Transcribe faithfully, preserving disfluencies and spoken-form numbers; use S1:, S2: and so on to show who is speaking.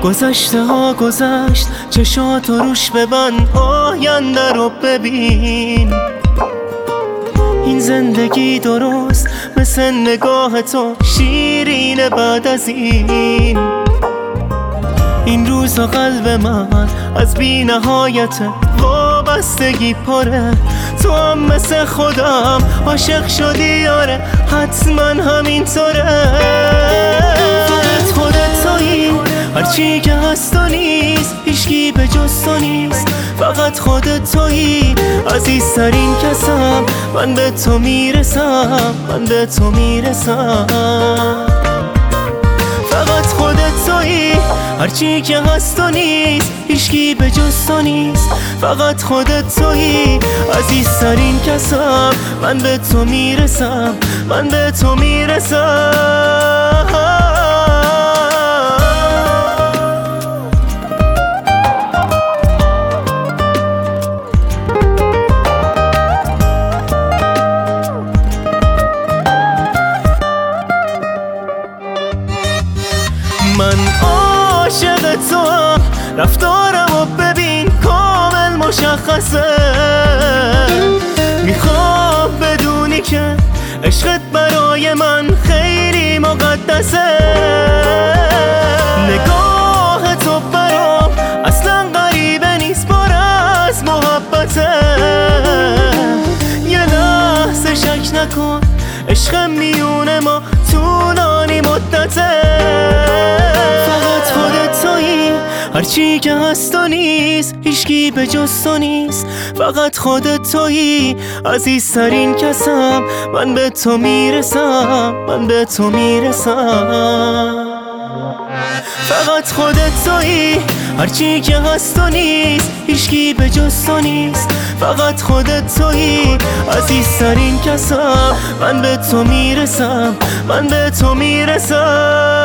S1: گذشته ها گذشت، چشاتو روش ببند، آینده رو ببین. این زندگی درست مثل نگاه تو شیرینه بعد از این. این روزا قلب من از بی نهایت وابستگی پره، تو هم مثل خودم عاشق شدی یاره، حتما همینطوره. فقط خودت تویی، هرچی که هست و نیست، هیچکی به جز تو نیست. فقط خودت تویی، عزیزترین کسم، من به تو میرسم، من به تو میرسم. فقط خودت تویی، هرچی که هست و نیست، هیچکی به جز تو نیست. فقط خودت تویی، عزیزترین کسم، من به تو میرسم، من به تو میرسم. من عاشق توام، رفتارم و ببین کامل مشخصه. میخوام بدونی که عشقت برای من خیلی مقدسه. نگاه تو برام اصلا غریبه نیست، پر از محبته. یه لحظه شک نکن، عشق میونه ما طولانی مدته. هرچی که هست و نیست، هیچکی به جز تو نیست. فقط خودت تویی، عزیزترین کسم، من به تو میرسم، من به تو میرسم. فقط خودت تویی، هرچی که هست و نیست، هیچکی به جز تو نیست. فقط خودت تویی، عزیزترین کسم، من به تو میرسم، من به تو میرسم.